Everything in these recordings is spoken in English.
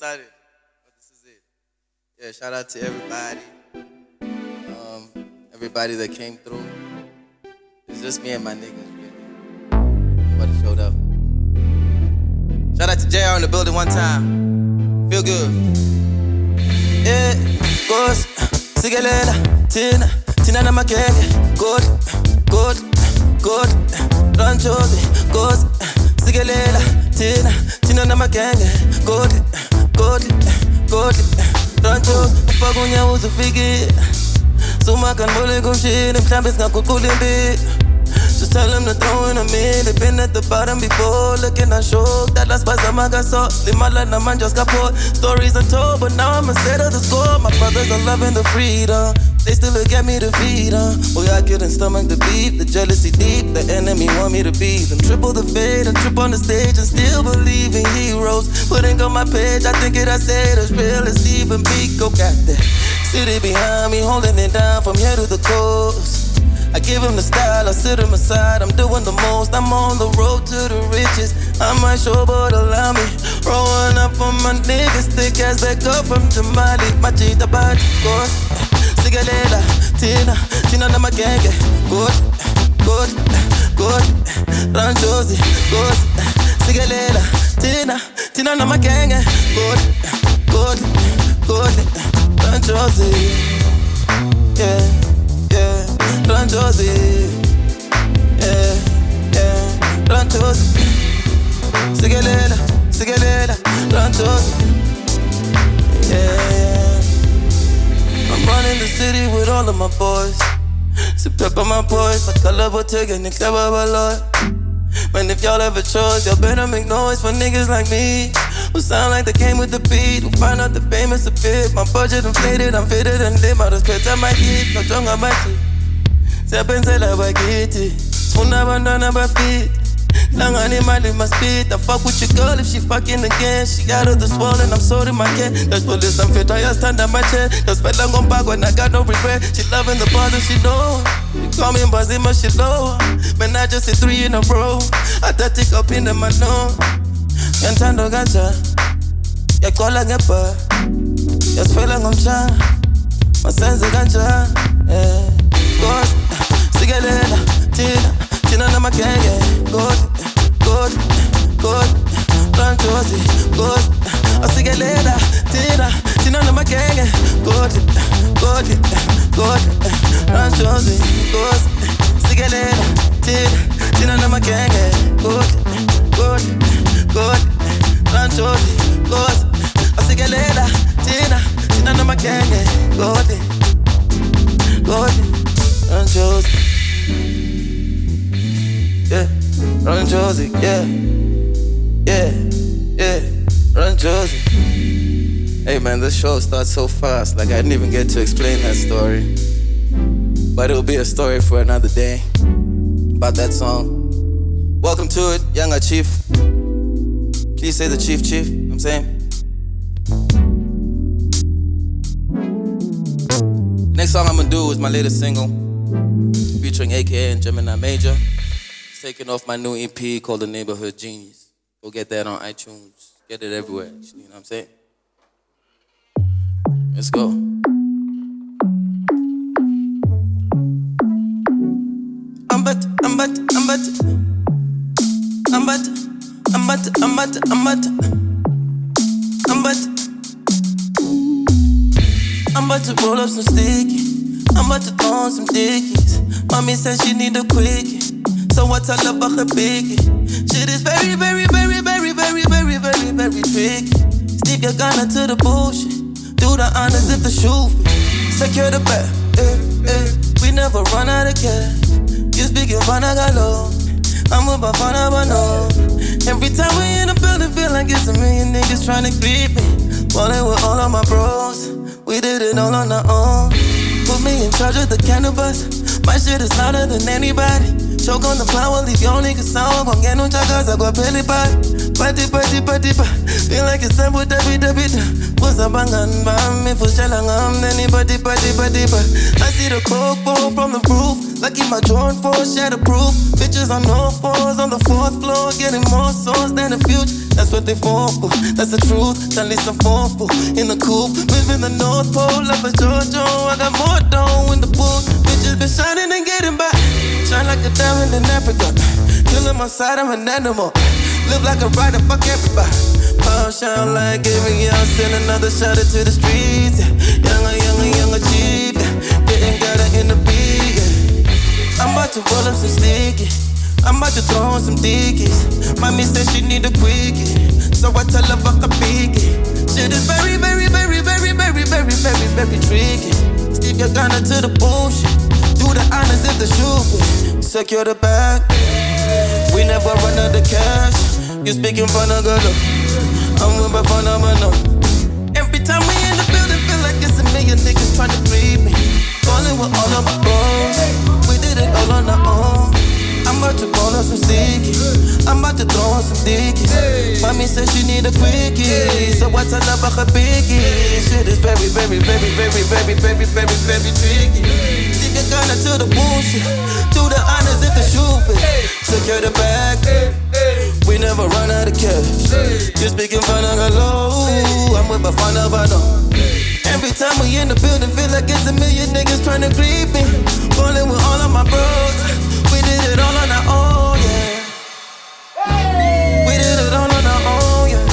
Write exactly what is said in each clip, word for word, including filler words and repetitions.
started. Oh, this is it. Yeah, shout out to everybody. Um, everybody that came through. It's just me and my niggas, really. Nobody showed up. Shout out to J R in the building one time. Feel good. Yeah, goes, sigalela, tina, tina na makenge. Good, good, good. Run Josie, goes, sigalela, tina, tina na makenge. Good, good, good. Run Josie, pagunya uzufiki. Sumakan mole kumshini, mhlambis ngakukulimbi. Just tell them to throw in a meal. They've been at the bottom before, looking at show. That last buzz I'm a so slim my life, man just got put. Stories untold, but now I'm a set of the score. My brothers are loving the freedom. They still look at me to feed them. Boy, I couldn't stomach the beef, the jealousy deep. The enemy want me to be them. Triple the fate and trip on the stage and still believe in heroes. Putting on my page, I think it I said as real as Stephen Biko. Got that city behind me, holding it down from here to the coast. I give him the style, I sit him aside, I'm doing the most. I'm on the road to the riches, I might show but allow me. Rolling up for my niggas, thick as back up from Jamali. My cheetah body goes, sigalela, tina, tina na magenge. Good, good, good, Run Josie, goes, sigalela, tina, tina na magenge. Good, good, good, Run Josie, yeah. Yeah, Run Josie, yeah, yeah, Run Josie, sigalela, sigalela, Run Josie, yeah. I'm running the city with all of my boys. Sip up on my boys, like I love what taking it clever a lot. Man, if y'all ever chose, y'all better make noise for niggas like me who sound like they came with the beat, who find out the famous a bit. My budget inflated, I'm fitted and dim. I just pet on my kid, no tongue on my shit. Se pensela bagiti, sfuna bandana bafit. Lang animal in my speed. I fuck with your girl if she fucking again. She out of the swollen, I'm sorry my kid. That's police, I'm fit, I stand on my chair. That's spell lang on back when I got no regret. She loving the bars and she know. You call me Bazima, she low. Man, I just hit three in a row. I thought take up in the manon. Yantando ganja, ya kola ngepa, ya swela ngomcha, masenze ganja, eh. Good, sigalela, tina, tina na makenge. Good, good, good, Run Josie, good, sigalela, tina, tina na makenge. Good, good, good, Run Josie, good, sigalela, tina, tina na makenge. Good, good, good, Run Josie, good, sigalela, tina, tina na makenge. Good, good, Run Josie, yeah, Run Josie, yeah, yeah, yeah, Run Josie. Hey man, this show starts so fast, like I didn't even get to explain that story. But it'll be a story for another day about that song. Welcome to it, Younger Chief. Please say the chief, chief, you know what I'm saying? Next song I'm gonna do is my latest single, featuring A K A and Gemini Major. It's taken off my new E P called The Neighborhood Genius. Go get that on iTunes. Get it everywhere, actually, you know what I'm saying? Let's go. I'm but, I'm but, I'm but, I'm but, I'm but, I'm but, I'm but, I'm but, I'm about to roll up some sticky. I'm about to throw on some dickies. Mommy said she need a quickie, so I tell her about her biggie. Shit is very, very, very, very, very, very, very, very tricky. Stick your gun to the bullshit. Do the honors if the shoe fit. Secure the bag, eh, eh. We never run out of cash. You speaking fun, I got low. I'm about fun, I know. Every time we in the building, feel like it's a million niggas trying to creep me. Ballin' with all of my bros, we did it all on our own. Put me in charge of the cannabis. My shit is louder than anybody. Choke on the power, leave your niggas sour. Gon' get no chagas, I got belly body. Party, party, party, party. Feel like it's time with every debit. What's up, bang, bang, me for shelling, I'm anybody, party, party, party. I see the coke ball from the roof. Lucky my Jordan four shatterproof. Bitches on all fours on the fourth floor, getting more sore lost and the future. That's what they fall for, that's the truth. At least I'm thoughtful in the coupe, living the North Pole of a Jojo. I got more dough in the pool. Bitches been shining and getting by. Shine like a diamond in Africa. Till I'm outside, I'm an animal. Live like a rider, fuck everybody. Pound shine like every year. Send another shot to the streets. Younger, younger, younger, cheap. Getting got her in the beat. I'm about to roll up some sticky. I'm about to throw on some dickies. Mommy said she need a quickie, so I tell her fuck a biggie. Shit is very, very, very, very, very, very, very, very tricky. Stick your gunner to the bullshit. Do the honors if the shoe fit. Secure the bag. We never run out of cash. You speak in front of girl. I'm with my phone number no. Every time we in the building, feel like it's a million niggas trying to breathe me. Calling with all of my bros. We did it all on our own. I'm about to roll up some sticky. I'm about to throw on some dickies. Mommy said she need a quickie, so I tell her about her biggie. Shit is very, very, very, very, very, very, very, very tricky. Stick a gunner to the bullshit. Do the honors if the shoe fit. Secure the bag. We never run out of cash. You speak in front of hello. I'm with my fun of I know. Every time we in the building, feel like it's a million niggas trying to creep me. Rolling with all of my bros. We did it all on our own, yeah. We did it all on our own, yeah.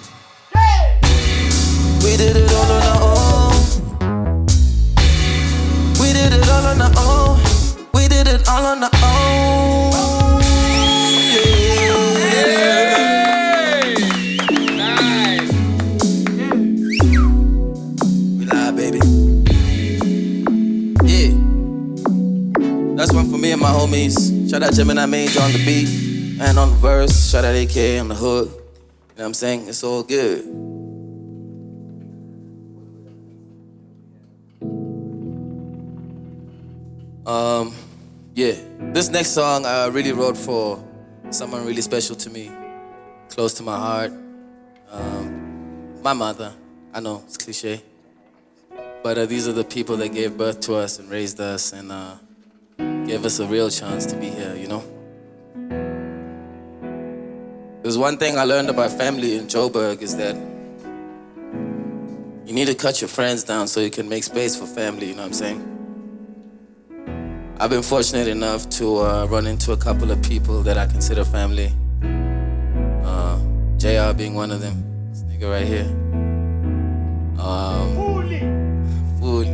We did it all on our own. We did it all on our own. We did it all on our own. That's one for me and my homies. Shout out Gemini Major on the beat and on the verse. Shout out A K A on the hook. You know what I'm saying? It's all good. Um, yeah. This next song I really wrote for someone really special to me, close to my heart. Um, my mother. I know it's cliche, but uh, these are the people that gave birth to us and raised us and uh, gave us a real chance to be here, you know? There's one thing I learned about family in Joburg is that you need to cut your friends down so you can make space for family, you know what I'm saying? I've been fortunate enough to uh, run into a couple of people that I consider family. Uh, J R being one of them, this nigga right here. Um, Food.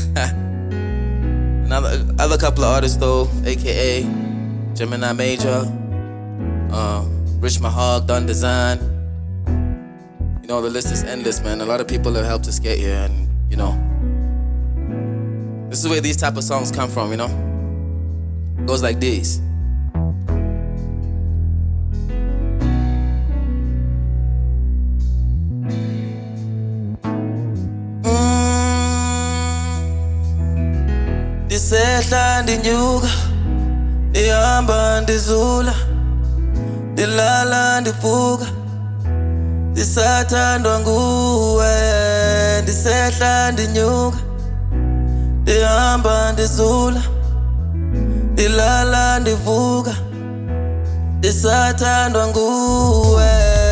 Another other couple of artists though, A K A Gemini Major, uh, Rich Mahog, Done Design. You know, the list is endless, man. A lot of people have helped us get here, and you know, this is where these type of songs come from, you know? It goes like this. Ndisehla ndinyuka, ndihamba ndizula, ndilala ndivuka, ndisathandwa nguwe. Ndisehla ndinyuka, ndihamba ndizula, ndilala ndivuka, ndisathandwa nguwe.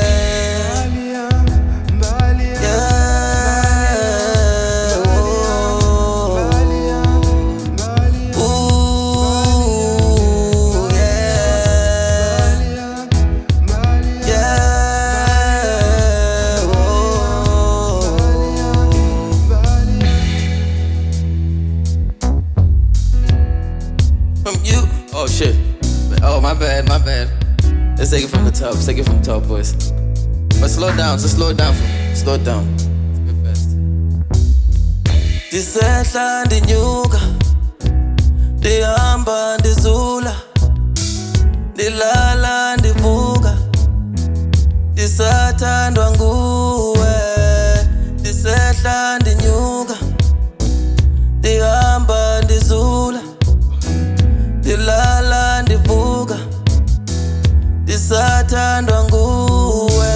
Oh shit. Oh my bad, my bad. Let's take it from the top. Let's take it from the top, boys. But slow it down, just slow it down for me. Slow it down. It's a bit fast. Ndisehla ndinyuka, ndihamba ndizula, ndilala ndivuka, ndisathandwa nguwe. Ndisehla ndinyuka, ndihamba ndizula, ndilala ndivuka, ndisathandwa nguwe.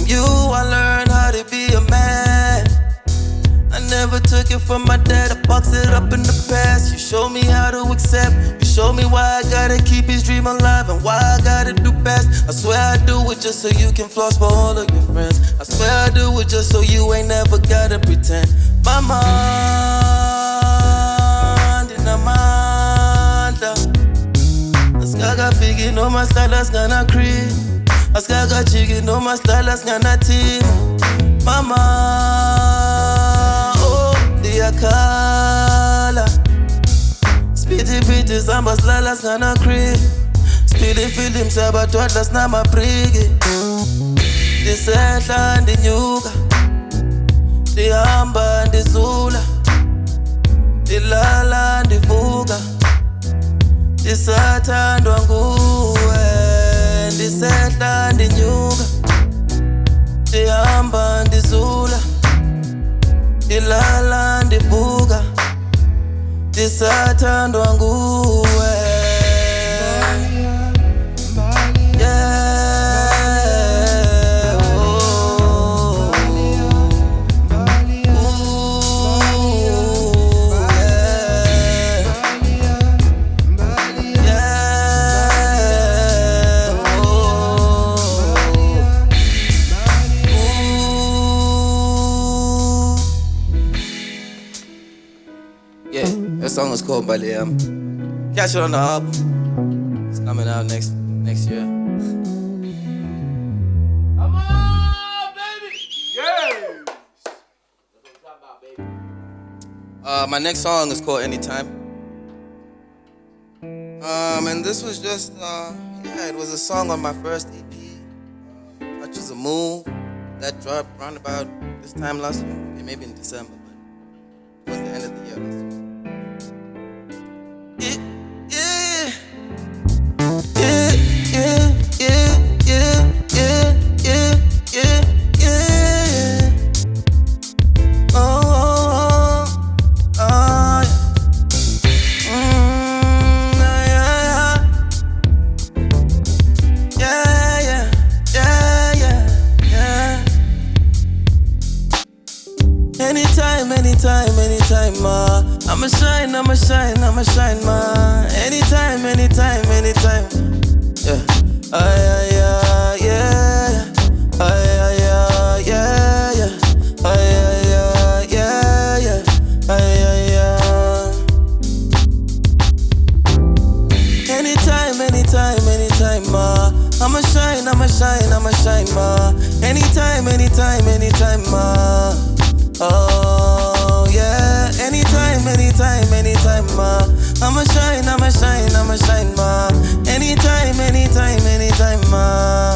you I learned how to be a man. I never took it from my dad, I boxed it up in the past. You showed me how to accept, you showed me why I gotta keep his dream alive and why I gotta do best. I swear I do it just so you can floss for all of your friends. I swear I do it just so you ain't never gotta pretend. My mind in a manda. Askaga figi no mas talas ngana creep. Askaga chigi no mas talas ngana team. Mama Kala. Speedy bitches, ambas lalas ngana creep. Speedy film sabatwalas na maprigi. Disehla ndinyuka, dihamba ndizula, dilala ndivuka, disathandwa nguwe. Disehla ndinyuka, dihamba ndizula, dilala ndivuka, disathandwa nguwe. Yeah, oh, yeah, that song is called Baliam. Catch it on the album. It's coming out next next year. Come on, baby! Yes! That's what I'm talking about, baby. Uh, my next song is called Anytime. Um, and this was just, uh, yeah, it was a song on my first E P, uh, Touches a Move, that dropped around about this time last year, okay, maybe in December, but it was the end of the year last year. Yeah, yeah, yeah, yeah, yeah, yeah, yeah, yeah, yeah, yeah. Oh, oh, oh, oh, yeah. Mm, yeah, yeah, yeah, yeah, yeah, yeah. Anytime, anytime, anytime, uh, I'ma shine, I'ma shine, I'ma shine, ma. Anytime, anytime, anytime. Yeah. Ay, ay, ay, yeah. Ay, ay, ay, yeah, yeah. Ay, ay, ay, yeah, yeah. Ay, ay, ay. Anytime, anytime, anytime, ma. I'ma shine, I'ma shine, I'ma shine, ma. Anytime, anytime, anytime, ma. Oh, yeah. Anytime, anytime, anytime, ma. I'ma shine, I'ma shine, I'ma shine, ma. Anytime, anytime, anytime, ma.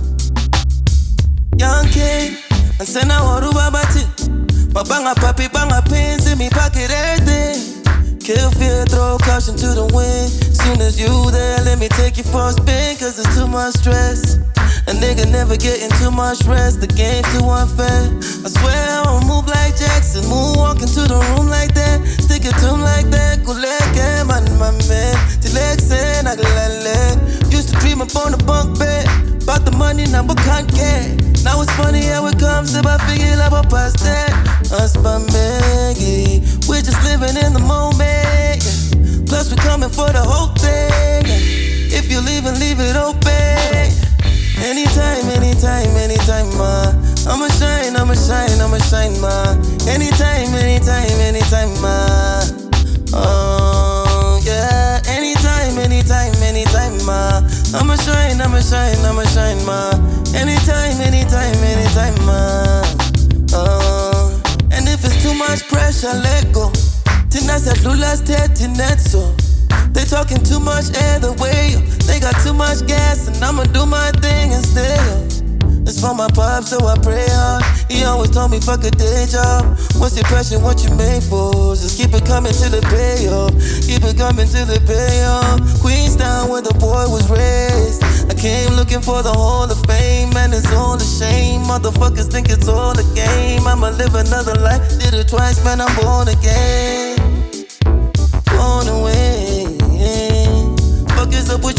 Young king, and send a waru babati. Babanga papi, banga pins in me pocket everything. Kill fear, throw caution to the wind. Soon as you there, let me take you for a spin, cause it's too much stress. A nigga never getting too much rest, the game too unfair. I swear I won't move like Jackson, moonwalk into the room like that, stick it to him like that. Kuleke man, my man, Tilexen, Aglale. Used to dream upon the bunk bed, about the money, now we can't get. Now it's funny how it comes if I figure out about past that. Us Bambegi, we're just living in the moment. Yeah. Plus we're coming for the whole thing. Yeah. If you leave and leave it open. Anytime, anytime, anytime, ma. I'ma shine, I'ma shine, I'ma shine, ma. Anytime, anytime, anytime, ma. Oh, yeah. Anytime, anytime, anytime, ma. I'ma shine, I'ma shine, I'ma shine, ma. Anytime, anytime, anytime, ma. Oh, and if it's too much pressure, let go. Tina said, Lula's dead, so. They talking too much either way. They got too much gas, and I'ma do my thing and stay up. It's for my pops, so I pray hard. He always told me, fuck a day job. What's your passion, what you made for? Just keep it coming till the payoff. Keep it coming till the payoff. Queenstown, where the boy was raised. I came looking for the Hall of Fame, and it's all a shame. Motherfuckers think it's all a game. I'ma live another life, did it twice, man, I'm born again. Born away. Fuck is up with you, you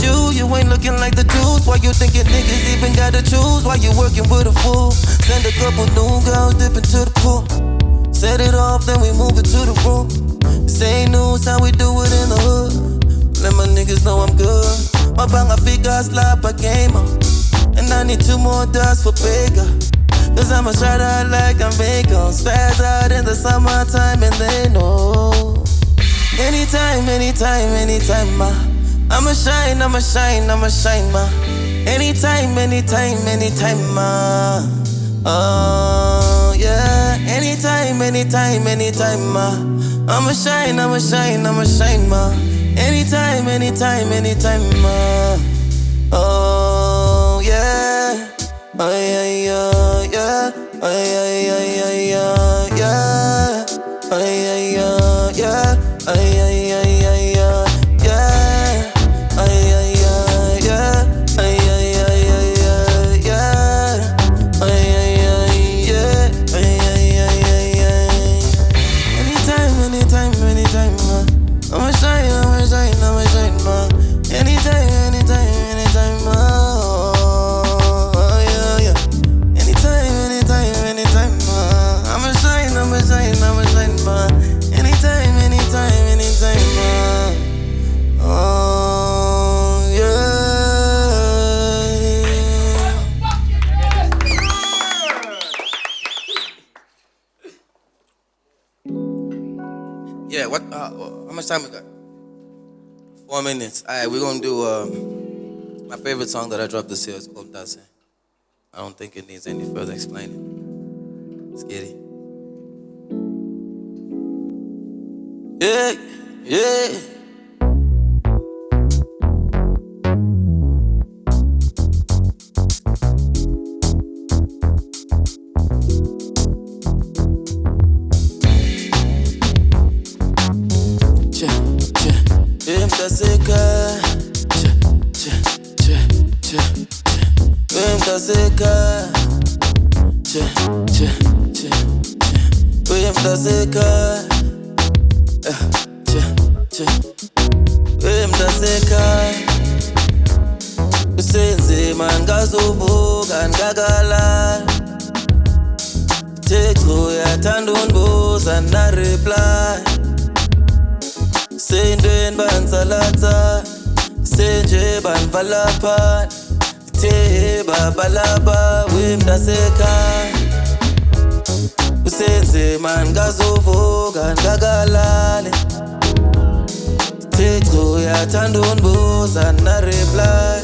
you ain't looking like the juice? Why you thinking niggas even gotta choose? Why you working with a fool? Send a couple new girls dip into the pool. Set it off, then we move it to the room. This ain't news, how we do it in the hood. Let my niggas know I'm good. My bang, I figure slap a gamer. And I need two more dots for bigger. Cause I'm a shot out like I'm Bacon. Spaz out in the summertime and they know. Anytime, anytime, anytime, ma. I'ma shine, I'ma shine, I'ma shine, ma. Anytime, anytime, anytime, ma. Oh, yeah. Anytime, anytime, anytime, ma. I'ma shine, I'ma shine, I'ma shine, ma. Anytime, anytime, anytime, ma. Oh, yeah. Oh, yeah, yeah, yeah. Oh, yeah, yeah, yeah, yeah, yeah. Oh, yeah, yeah, yeah. Oh, yeah, yeah, yeah, yeah, yeah. Oh, yeah, yeah, yeah. Oh, yeah, yeah, yeah, yeah, yeah. Oh, yeah, yeah, yeah. Oh, yeah, yeah, yeah, yeah. Anytime, anytime, anytime, ma. I'ma shine, I'ma shine, I'ma shine, ma. Anytime, anytime, anytime, ma. Oh, yeah, yeah. Anytime, anytime, anytime, ma. I'ma shine, I'ma shine, I'ma shine, ma. Anytime, anytime, anytime, ma. Oh, yeah. Yeah, what, uh, how much time we got? Four minutes. All right, we're gonna do um, my favorite song that I dropped this year. It's called Dase. I don't think it needs any further explaining. Let's get it. Yeah, yeah. Che, che, imta seca. Che, che, che, che, che, imta seca. Che, che, che, che, imta seca. Che, che, imta seca. Usenzima ngazuvuka ngakala. Thixo yathanda undibuza na reply. Sendweni bansalatha, senje banvalapha. The babalaba wemntasekhaya. Usenzima ngazuvuka ngakalali. Thixo yathanda undibuza na reply.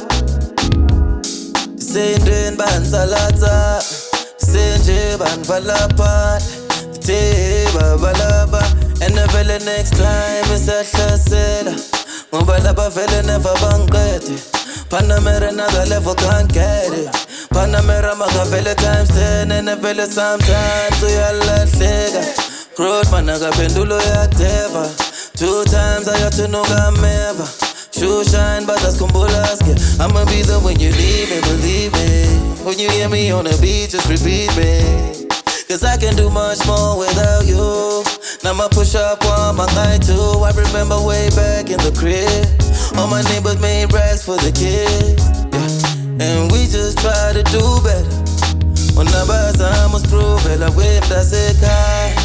Sendweni bansalatha, senje banvalapha. The babalaba. And the very next time is a hlasela. Ngoba laba vele never bangiqede. Panamera another level can't get it. Panamera makavele times ten. And the vele sometimes uyalahleka. Growth man akaphendulo yakudeva. Two times I got to know ngameva. Shoe shine but asikhumbula ske. I'ma be there when you leave me, believe me. When you hear me on the beat, just repeat me. Cause I can do much more without you. Now my push up on my night too. I remember way back in the crib. All my neighbors made racks for the kids, yeah. And we just try to do better. Unabazama usiprovela wemntasekhaya.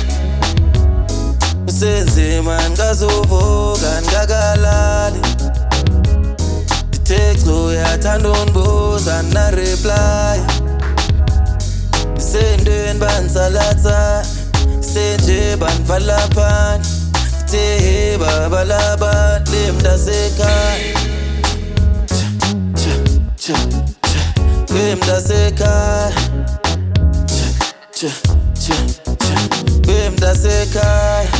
Usenzima ngazuvuka ngakalali. Thixo yathanda undibuza na reply. Sendweni bansalatha, senje banvalapha. The babalaba wemntasekhaya. Che, che, che, wemntasekhaya. Che, che, che, wemntasekhaya.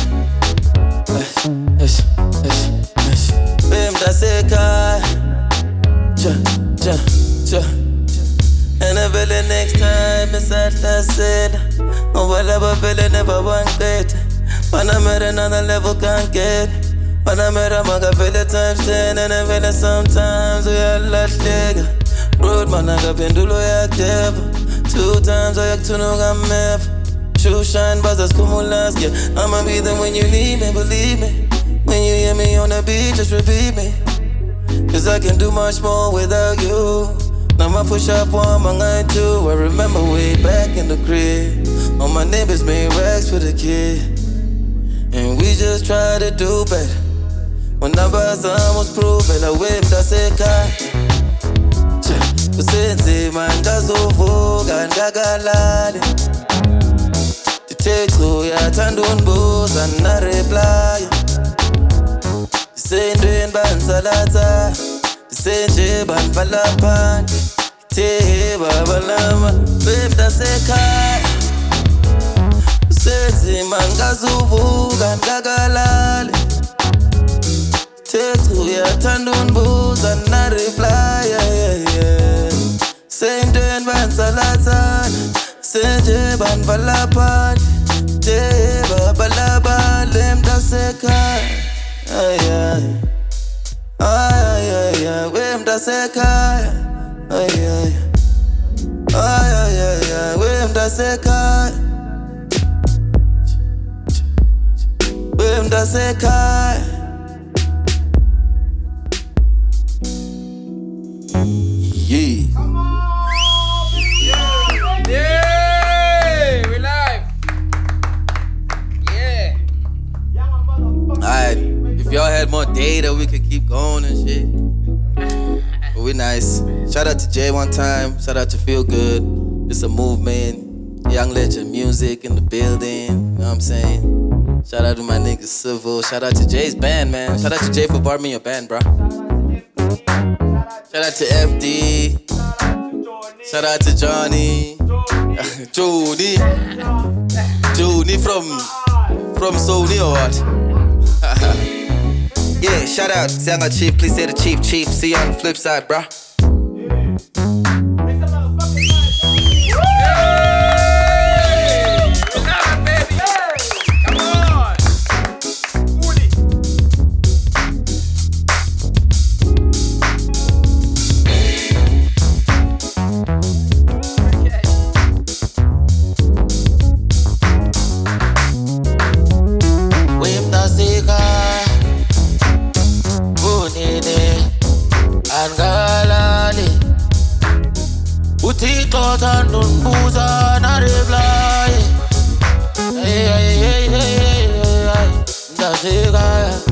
Eish, eish, eish, wemntasekhaya. Che, che, che. And the very next time is at the said. Oh, whatever vele never bangiqede. Panamera another level can't get. Panamera makavele times ten. And the vele sometimes uyalahleka. Road man akaphendulo yakudeva. Two times ayakuthuno ngameva. Shoe shine but asikhumbula ske. I'ma be there when you need me, believe me. When you hear me on the beat, just repeat me. Cause I can do much more without you. Now my push up one, my night two. I remember way back in the crib. All my neighbors made racks for the kid. And we just try to do better. When numbers almost proven, I whip that's it, God. Usenze mangazovuka ndakalale. Tithethu yathanda undibuza nginareply. Ndisendweni bandisalatha, ndisenje bandivala phandle. Ithe babalama bemntasekhaya. Usenze mangazovuka ndakalale. Tithethu yathanda undibuza nginareply, yeah, yeah, yeah. Sendweni bandisalatha, senje bandivala phandle. Ithe babalama bemntasekhaya. Ay, ay, ay, ay, ay, we mtasekhaya. Ay, ay, ay, ay, ay, ay, we mtasekhaya. We mtasekhaya. Yeah. Come on, baby. Yeah, we live. Yeah. Alright, if y'all had more data, we could keep going and shit. But we nice. Shout out to Jay one time. Shout out to Feel Good. It's a movement. Young Legend music in the building. You know what I'm saying? Shout out to my nigga Civil. Shout out to Jay's band, man. Shout out to Jay for borrowing your band, bro. Shout out to F D. Shout out to Johnny. Jody. Jody from from Sony or what? Yeah, shout out Zanga Chief. Please say the Chief Chief. See you on the flip side, bro. Uthixo thanda undibuza nareply. Hey, hey, hey, hey, hey, mtasekhaya.